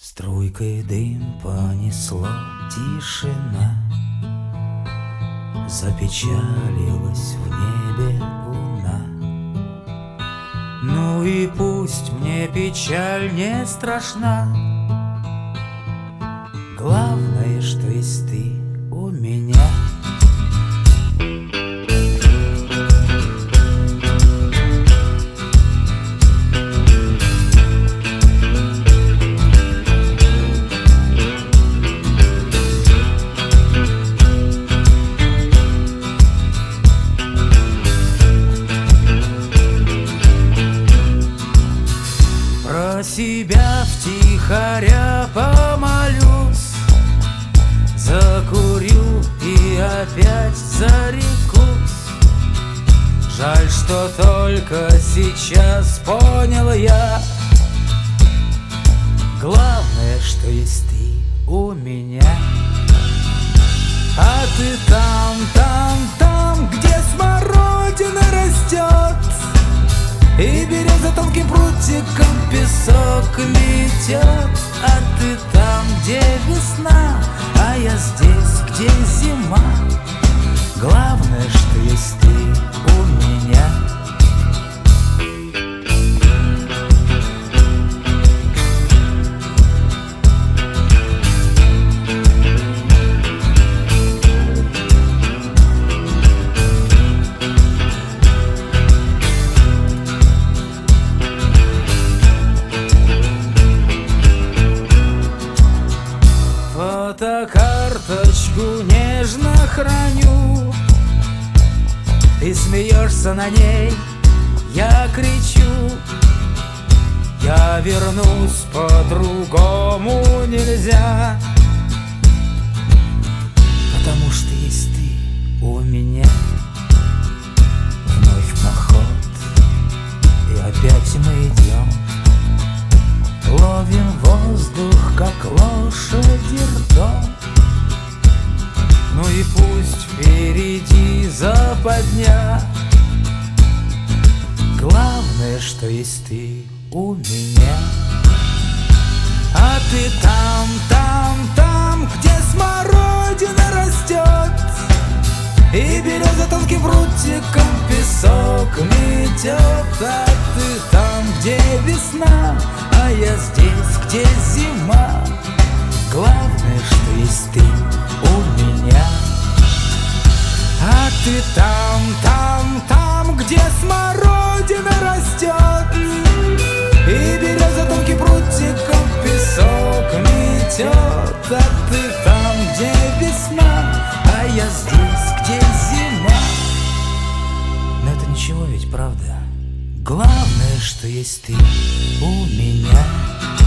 Струйкой дым понесло, тишина, запечалилась в небе луна. Ну и пусть мне печаль не страшна, главное, что есть ты у меня. Про себя втихаря помолюсь, закурю и опять зарекусь. Жаль, что только сейчас понял я, главное, что есть ты у меня. А ты там, где смородина растет, и береза тонким прутиком песок метет. А ты там, где весна, а я здесь, где зима. Главное, что есть ты у меня. Фотокарточку нежно храню, ты смеешься на ней, я кричу. Я вернусь, по-другому нельзя, потому что есть ты у меня. Вновь поход, и опять мы идем, ловим воздух, как лошади ртом. Ну и пусть впереди западня, главное, что есть ты у меня. А ты там, где смородина растет, и береза тонким прутиком песок метет. А ты там, где весна, а я здесь, где зима. Главное, что есть ты у меня. А ты там, где смородина растет, и береза тонким прутиком песок метет. А ты там, где весна, а я здесь, где зима. Но это ничего ведь, правда? Главное, что есть ты у меня.